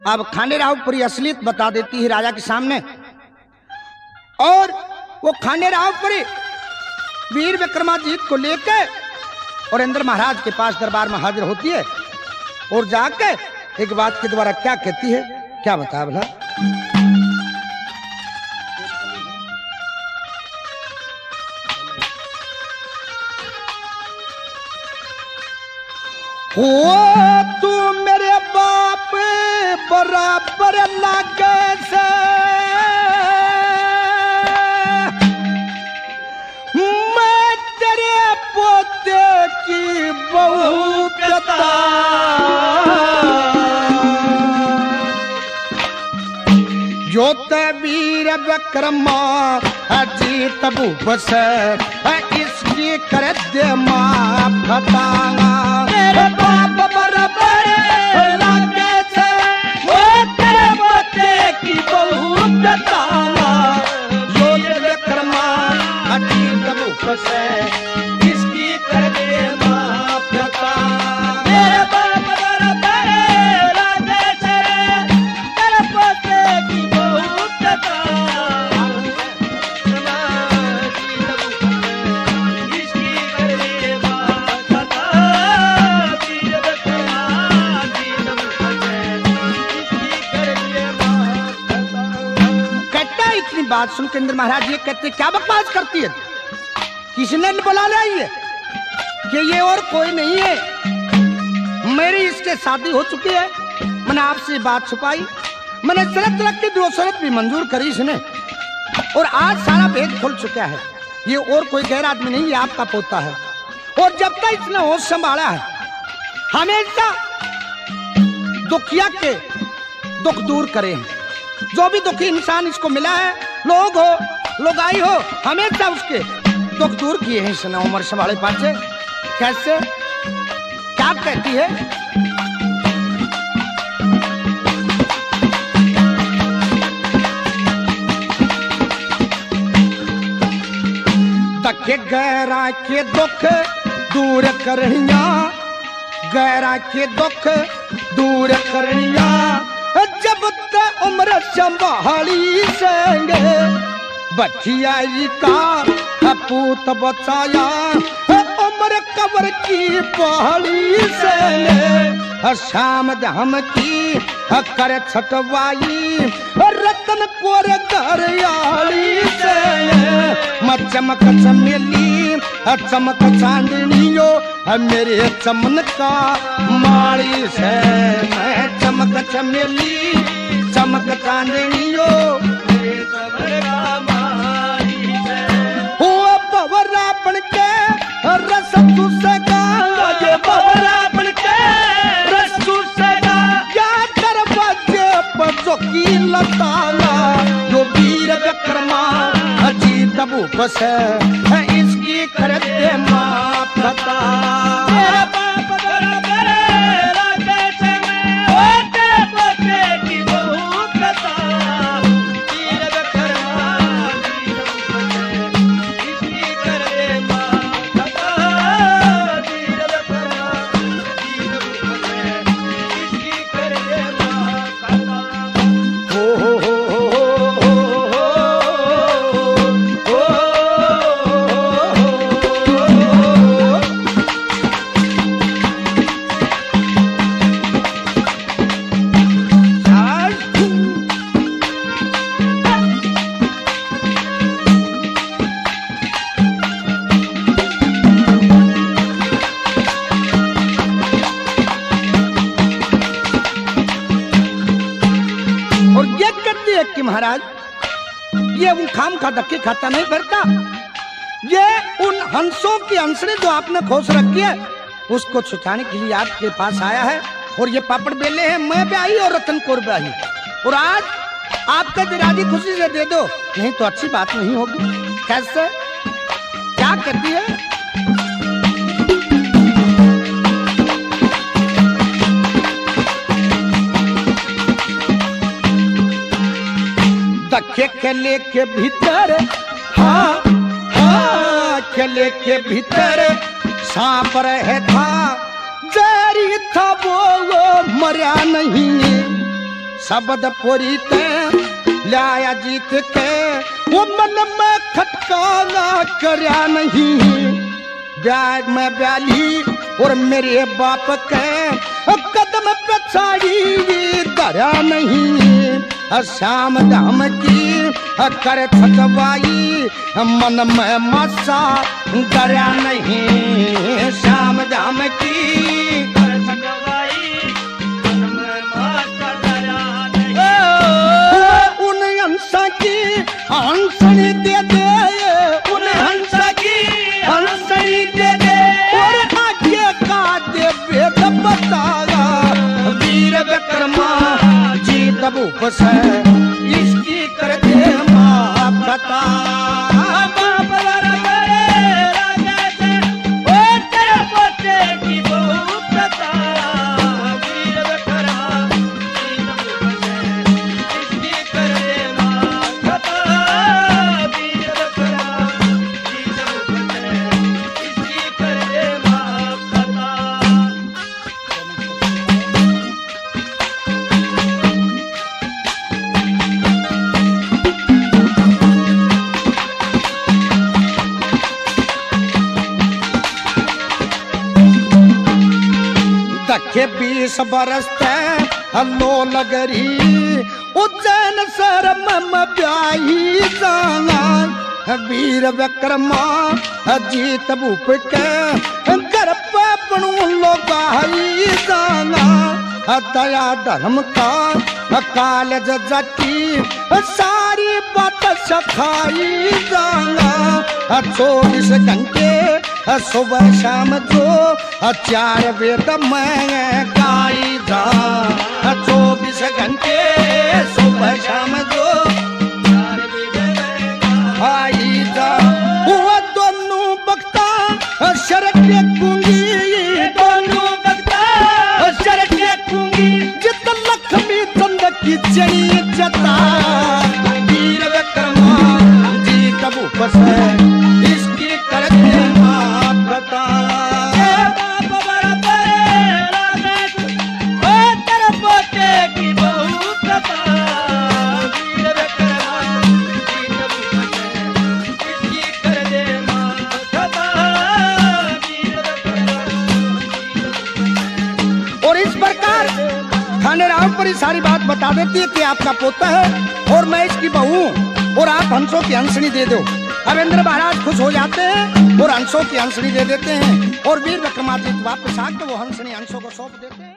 अब खांडेराव पूरी असलियत बता देती है राजा के सामने, और वो खांडेराव पूरी वीर विक्रमाजीत को लेकर और इंद्र महाराज के पास दरबार में हाजिर होती है और जाके एक बात के द्वारा क्या कहती है, क्या बता भला। ओ तू मेरे बाप बराबर लागे से, मैं तेरे पोते की बहू पिता, जो ते वीर विक्रमा अजीत भूप से इसकी कर दे मां फतांगा। मेरे बाप बराबर लागे से, वो तेरे पोते की बहू पितांगा, जो ये विक्रमा अजीत भूप से इसकी कर दे मां फतांगा। मेरे बाप बराबर लागे से, तेरे पोते की बहू पितांगा, इसकी कर दे मां फतांगा। कहता है इतनी बात सुन के इंद्र महाराज ये कहते क्या बकवास करती है, किसने बुला लिया ये कि ये और कोई नहीं है, मेरी इससे शादी हो चुकी है, मैंने आपसे बात छुपाई, मैंने शरत रख के 2 शरत भी मंजूर करी इसने, और आज सारा भेद खुल चुका है, ये और कोई गैर आदमी नहीं, ये आपका पोता है। और जब तक इसने होश संभाला है हमेशा दुखिया के दुख दूर करे हैं, जो भी दुखी इंसान इसको मिला है, लोग हो लोगाई हो, हमेशा उसके दुख दूर किए हैं इसने उम्र संभाले पाचे। कैसे, क्या कहती है, तके गैरा के दुख दूर करिया, गैरा के दुख दूर करिया, जब तक उम्र संभाली संगे, बठियाई का पूत बचाया, उम्र कबर की पहाड़ी से, शाम धाम की कर छटवाई, रतन कोर दरियाली से, चमक चमेली चमक चांदनियो, मेरे चमन का माली से, मैं चमक चमेली चमक चांदनियो, मेरे चमन का माली से, हुआ बवरा बन के रस चूसेगा, ये बवरा बन के रस चूसेगा, क्या दरवाजे पर चौकी लताना, जो वीर विक्रमा अजीत भूप से इसकी कर दे मां फता। मेरे बाप बराबर लागे से, वो तेरे पोते की बहू पिता, वीर विक्रमा इसकी कर दे मां फता, वीर विक्रमा इसकी कर दे मां फता। हो कि महाराज ये उन खाम का धक्के खाता नहीं भरता, ये उन हंसों की हंसने जो आपने खोस रखी है उसको छुटाने के लिए आपके पास आया है, और ये पापड़ बेले हैं, मैं भी आई और रतन कौर भी आई, और आज आपका दिराजी खुशी से दे दो, नहीं तो अच्छी बात नहीं होगी। कैसे, क्या करती है, धक्के खेले के भीतर, हाँ हाँ खेले के भीतर सांप रहे था, जरी था वो मरा नहीं, शब्द पूरी ते लाया जीत के वो मन में खटकाना करया नहीं ब्याज में ब्याली और मेरे बाप के कदम पे साड़ी धरा नहीं श्याम धाम की कर थकवाई मन में मसा डरा नहीं श्याम धाम की कर थकवाई मन में मसा डरा नहीं उन हंसा की हंसनी दे दे उन हंसा की हंसनी दे दे और आगे का दे वेद बताया वीर विक्रमा जीत भूप से इसकी कर दे माँ बता के 20 बरस हल्लो लगरी उज्जैन सर मम ब्याही जाना वीर विक्रमा जीत भूप के घर पे बनू लोगाई जाना दया धर्म का कालज जाती सारी बात सखाई जाना 24 घंटे सुबह शाम जो 4 वेद में गाई जा 24 घंटे सुबह शाम जो 4 वेद में गाई जा वो दोनों बख्ता शरक कुंगी दोनों बख्ता शरक कुंगी जित लक्ष्मी चंद की जई जता वीर विक्रमा जीत भूप से इसकी करते और इस प्रकार खाने राम पर सारी बात बता देती है कि आपका पोता है और मैं इसकी बहू और आप हंसों की हंसनी दे दो। अब इंद्र महाराज खुश हो जाते हैं और हंसों की हंसनी दे देते हैं और वीर विक्रमादित्य वापस आके वो हंसनी हंसों को सौंप देते हैं।